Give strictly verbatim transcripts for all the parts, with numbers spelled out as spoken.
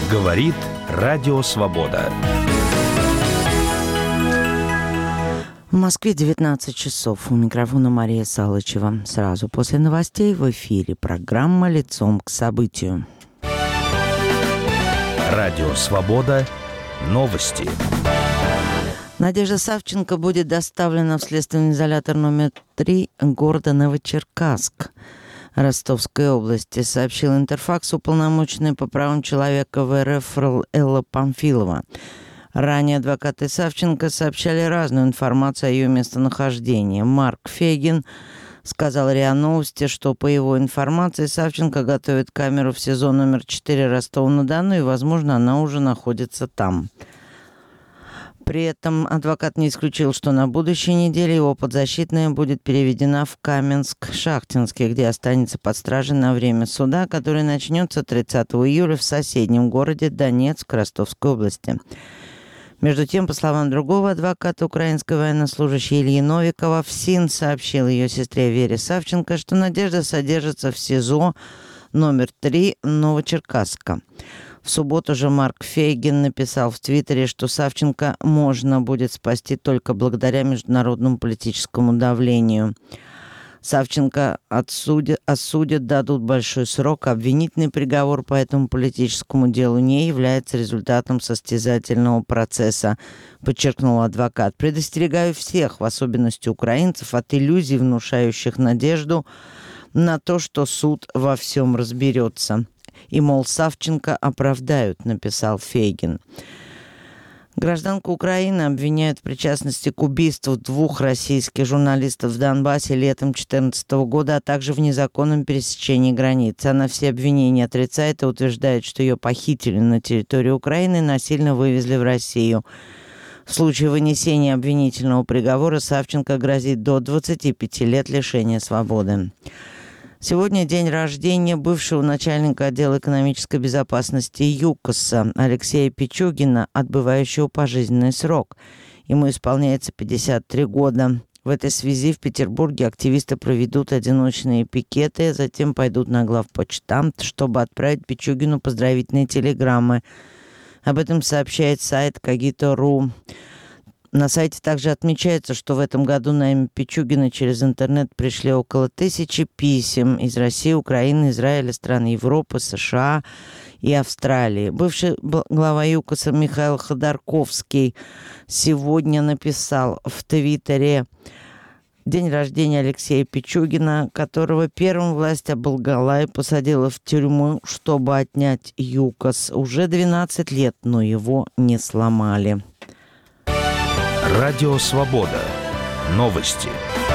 Говорит Радио Свобода. В Москве девятнадцать часов. У микрофона Мария Салычева. Сразу после новостей в эфире программа «Лицом к событию». Радио Свобода. Новости. Надежда Савченко будет доставлена в следственный изолятор номер три города Новочеркасск Ростовской области, сообщил Интерфакс уполномоченный по правам человека в эр эф Элла Памфилова. Ранее адвокаты Савченко сообщали разную информацию о ее местонахождении. Марк Фейгин сказал РИА Новости, что по его информации Савченко готовит камеру в СИЗО номер четыре Ростова-на-Дону, и, возможно, она уже находится там. При этом адвокат не исключил, что на будущей неделе его подзащитная будет переведена в Каменск-Шахтинский, где останется под стражей на время суда, который начнется тридцатого июля в соседнем городе Донецк Ростовской области. Между тем, по словам другого адвоката, украинской военнослужащей Ильи Новикова, ФСИН сообщил ее сестре Вере Савченко, что Надежда содержится в СИЗО номер три Новочеркасска. В субботу же Марк Фейгин написал в Твиттере, что Савченко можно будет спасти только благодаря международному политическому давлению. Савченко отсудят, осудят, дадут большой срок. Обвинительный приговор по этому политическому делу не является результатом состязательного процесса, подчеркнул адвокат. Предостерегаю всех, в особенности украинцев, от иллюзий, внушающих надежду на то, что суд во всем разберется. И, мол, Савченко оправдают, написал Фейгин. Гражданку Украины обвиняют в причастности к убийству двух российских журналистов в Донбассе летом две тысячи четырнадцатого года, а также в незаконном пересечении границы. Она все обвинения отрицает и утверждает, что ее похитили на территории Украины и насильно вывезли в Россию. В случае вынесения обвинительного приговора Савченко грозит до двадцати пяти лет лишения свободы. Сегодня день рождения бывшего начальника отдела экономической безопасности ЮКОСа Алексея Пичугина, отбывающего пожизненный срок. Ему исполняется пятьдесят три года. В этой связи в Петербурге активисты проведут одиночные пикеты, затем пойдут на главпочтамт, чтобы отправить Пичугину поздравительные телеграммы. Об этом сообщает сайт когито точка ру. На сайте также отмечается, что в этом году на имя Пичугина через интернет пришли около тысячи писем из России, Украины, Израиля, стран Европы, США и Австралии. Бывший глава ЮКОСа Михаил Ходорковский сегодня написал в Твиттере: день рождения Алексея Пичугина, которого первым власть оболгала и посадила в тюрьму, чтобы отнять ЮКОС. Уже двенадцать лет, но его не сломали. Радио Свобода. Новости.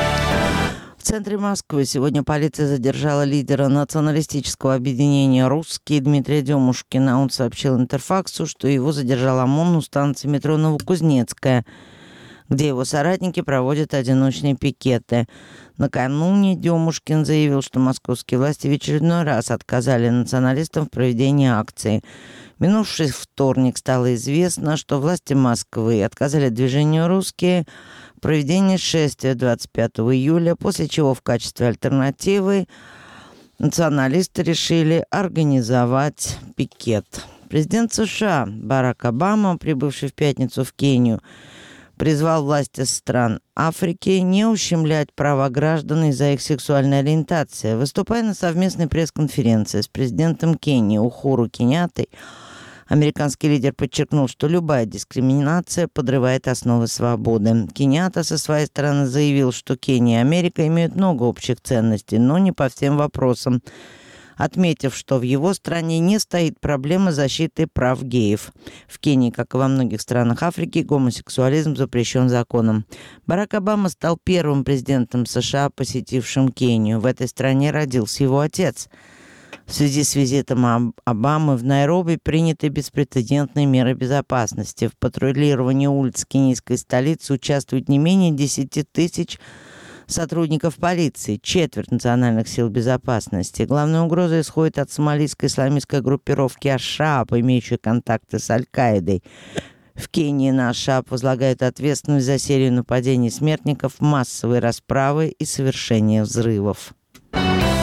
В центре Москвы сегодня полиция задержала лидера националистического объединения «Русские» Дмитрия Демушкина. Он сообщил Интерфаксу, что его задержал ОМОН у станции метро Новокузнецкая, где его соратники проводят одиночные пикеты. Накануне Демушкин заявил, что московские власти в очередной раз отказали националистам в проведении акции. Минувший вторник стало известно, что власти Москвы отказали движению «Русские» в проведении шествия двадцать пятого июля, после чего в качестве альтернативы националисты решили организовать пикет. Президент США Барак Обама, прибывший в пятницу в Кению, призвал власти стран Африки не ущемлять права граждан из-за их сексуальной ориентации. Выступая на совместной пресс-конференции с президентом Кении Ухуру Кеньяттой, американский лидер подчеркнул, что любая дискриминация подрывает основы свободы. Кеньятта со своей стороны заявил, что Кения и Америка имеют много общих ценностей, но не по всем вопросам, отметив, что в его стране не стоит проблема защиты прав геев. В Кении, как и во многих странах Африки, гомосексуализм запрещен законом. Барак Обама стал первым президентом США, посетившим Кению. В этой стране родился его отец. В связи с визитом Обамы в Найроби приняты беспрецедентные меры безопасности. В патрулировании улиц кенийской столицы участвуют не менее десяти тысяч сотрудников полиции, четверть национальных сил безопасности. Главная угроза исходит от сомалийской исламистской группировки Аш-Шааб, имеющей контакты с Аль-Каидой. В Кении на Аш-Шааб возлагают ответственность за серию нападений смертников, массовые расправы и совершение взрывов.